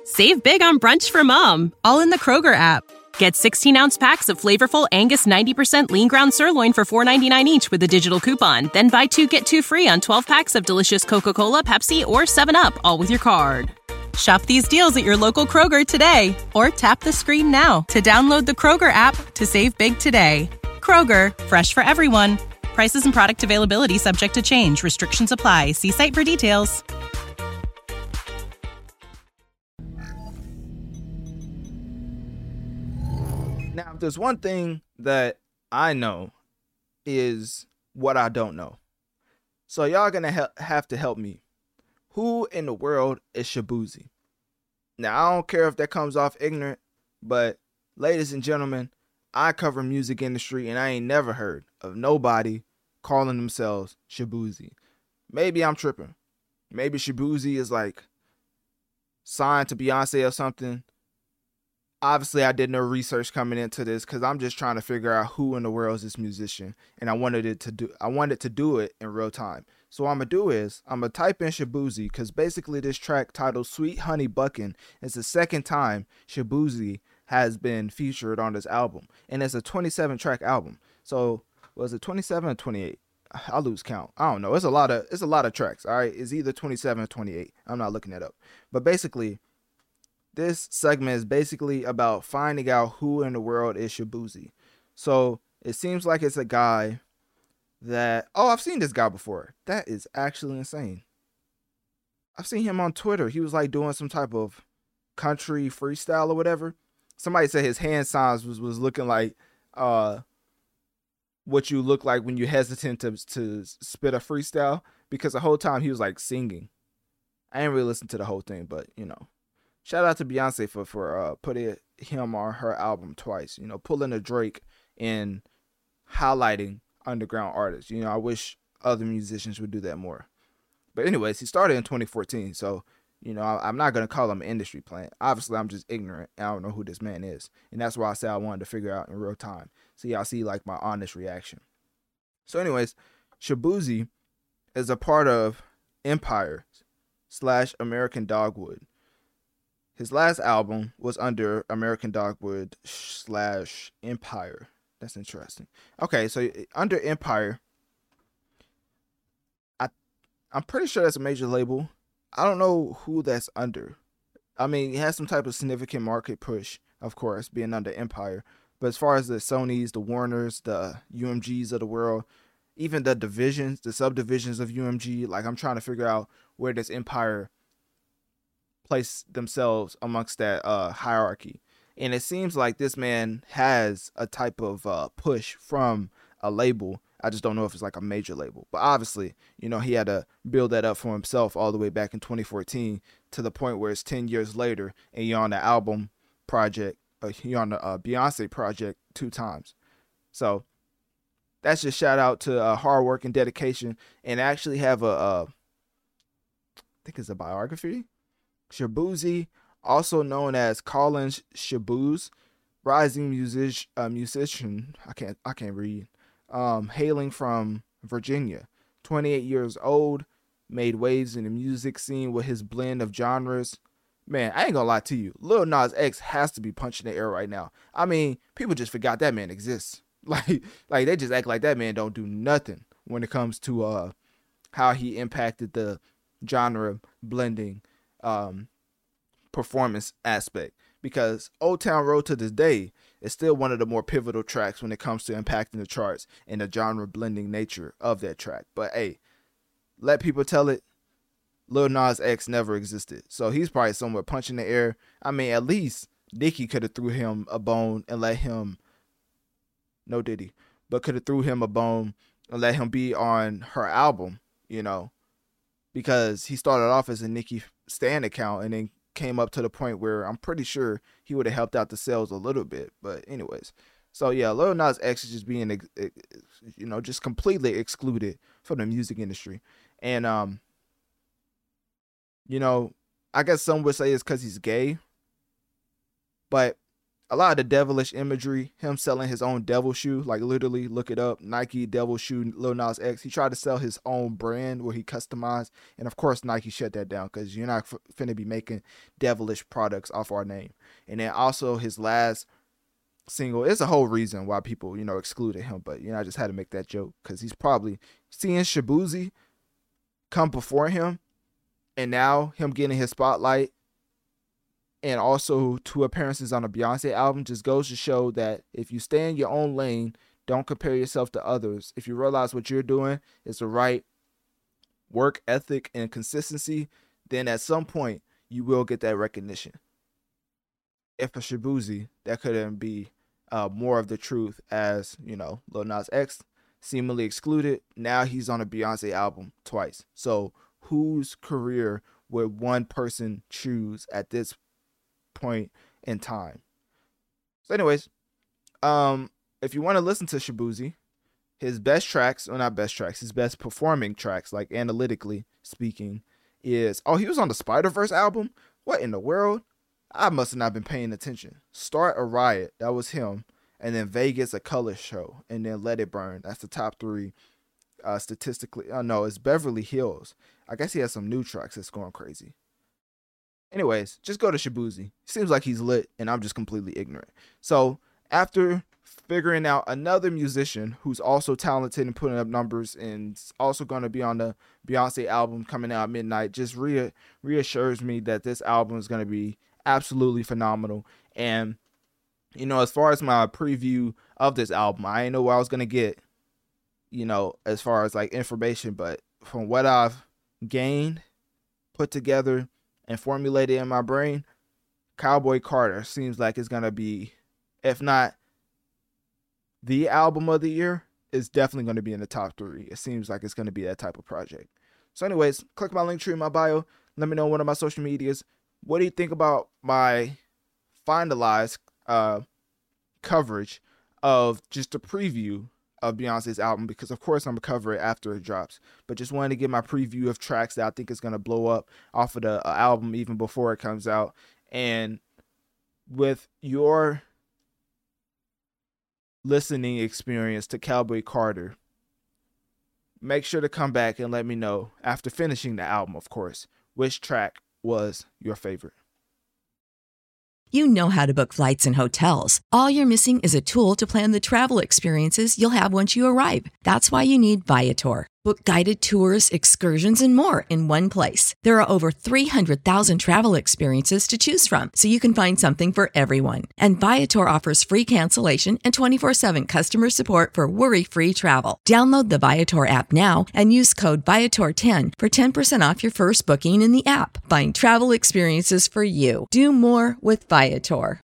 Save big on brunch for mom, all in the Kroger app. Get 16-ounce packs of flavorful Angus 90% lean ground sirloin for $4.99 each with a digital coupon. Then buy 2, get 2 free on 12 packs of delicious Coca-Cola, Pepsi, or 7-Up, all with your card. Shop these deals at your local Kroger today, or tap the screen now to download the Kroger app to save big today. Kroger, fresh for everyone. Prices and product availability subject to change. Restrictions apply. See site for details. Now, if there's one thing that I know is what I don't know. So y'all gonna have to help me. Who in the world is Shaboozey? Now, I don't care if that comes off ignorant, but ladies and gentlemen, I cover music industry and I ain't never heard of nobody calling themselves Shaboozey. Maybe I'm tripping. Maybe Shaboozey is like signed to Beyonce or something. Obviously, I did no research coming into this because I'm just trying to figure out who in the world is this musician, and I wanted to do it in real time. So what I'm gonna do is I'm gonna type in Shaboozey because basically this track titled "Sweet Honey Buckin" is the second time Shaboozey has been featured on this album, and it's a 27-track album. So was it 27 or 28? I lose count. I don't know. It's a lot of tracks. All right, it's either 27 or 28. I'm not looking that up, but basically, this segment is basically about finding out who in the world is Shaboozey. So it seems like it's a guy that, I've seen this guy before. That is actually insane. I've seen him on Twitter. He was like doing some type of country freestyle or whatever. Somebody said his hand signs was looking like what you look like when you're hesitant to spit a freestyle, because the whole time he was like singing. I didn't really listen to the whole thing, but you know. Shout out to Beyonce for putting him on her album twice. You know, pulling a Drake and highlighting underground artists. You know, I wish other musicians would do that more. But anyways, he started in 2014. So, you know, I'm not going to call him an industry plant. Obviously, I'm just ignorant. And I don't know who this man is. And that's why I said I wanted to figure out in real time. So y'all see like my honest reaction. So anyways, Shaboozey is a part of Empire / American Dogwood. His last album was under American Dogwood / Empire. That's interesting. Okay, so under Empire, I'm pretty sure that's a major label. I don't know who that's under. I mean, it has some type of significant market push, of course, being under Empire. But as far as the Sonys, the Warners, the UMGs of the world, even the divisions, the subdivisions of UMG, like I'm trying to figure out where does Empire place themselves amongst that hierarchy. And it seems like this man has a type of push from a label. I just don't know if it's like a major label. But obviously, you know, he had to build that up for himself all the way back in 2014 to the point where it's 10 years later and you're on the album project, you're on the Beyonce project 2 times. So that's just shout out to hard work and dedication. And actually have I think it's a biography. Shaboozey, also known as Colin Shabooz, rising musician. I can't read. Hailing from Virginia, 28 years old, made waves in the music scene with his blend of genres. Man, I ain't gonna lie to you. Lil Nas X has to be punching the air right now. I mean, people just forgot that man exists. Like they just act like that man don't do nothing when it comes to how he impacted the genre blending performance aspect, because Old Town Road to this day is still one of the more pivotal tracks when it comes to impacting the charts and the genre blending nature of that track. But hey, let people tell it, Lil Nas X never existed, so he's probably somewhere punching the air. I mean, at least Nicki could have threw him a bone and let him, no Diddy, but could have threw him a bone and let him be on her album, you know, because he started off as a Nicki Stan account and then came up to the point where I'm pretty sure he would have helped out the sales a little bit. But anyways, so yeah, Lil Nas X is just being, you know, just completely excluded from the music industry. And, you know, I guess some would say it's because he's gay, but a lot of the devilish imagery, him selling his own devil shoe, like literally look it up, Nike devil shoe, Lil Nas X. He tried to sell his own brand where he customized, and of course Nike shut that down because you're not finna be making devilish products off our name. And then also his last single, it's a whole reason why people, excluded him, but I just had to make that joke because he's probably seeing Shaboozey come before him, and now him getting his spotlight and also 2 appearances on a Beyonce album just goes to show that if you stay in your own lane, don't compare yourself to others. If you realize what you're doing is the right work ethic and consistency, then at some point you will get that recognition. If for Shaboozey, that couldn't be more of the truth, as Lil Nas X seemingly excluded. Now he's on a Beyonce album twice. So whose career would one person choose at this point in time? So anyways, if you want to listen to Shaboozey, his best tracks, or not best tracks, his best performing tracks, like analytically speaking, is, he was on the Spider-Verse album? What in the world? I must have not been paying attention. Start a Riot, that was him. And then Vegas, A Color Show. And then Let It Burn. That's the top 3 statistically. No, it's Beverly Hills. I guess he has some new tracks that's going crazy. Anyways, just go to Shaboozey. Seems like he's lit, and I'm just completely ignorant. So after figuring out another musician who's also talented and putting up numbers and also going to be on the Beyonce album coming out midnight, just reassures me that this album is going to be absolutely phenomenal. And as far as my preview of this album, I didn't know what I was going to get, as far as like information, but from what I've gained, put together, and formulated in my brain, Cowboy Carter seems like it's going to be, if not the album of the year, it's definitely going to be in the top 3. It seems like it's going to be that type of project. So anyways, click my link tree in my bio. Let me know on one of my social medias. What do you think about my finalized coverage of just a preview of Beyonce's album? Because of course I'm gonna cover it after it drops, but just wanted to get my preview of tracks that I think is gonna blow up off of the album even before it comes out. And with your listening experience to Cowboy Carter, make sure to come back and let me know after finishing the album, of course, which track was your favorite. You know how to book flights and hotels. All you're missing is a tool to plan the travel experiences you'll have once you arrive. That's why you need Viator. Book guided tours, excursions, and more in one place. There are over 300,000 travel experiences to choose from, so you can find something for everyone. And Viator offers free cancellation and 24/7 customer support for worry-free travel. Download the Viator app now and use code Viator10 for 10% off your first booking in the app. Find travel experiences for you. Do more with Viator.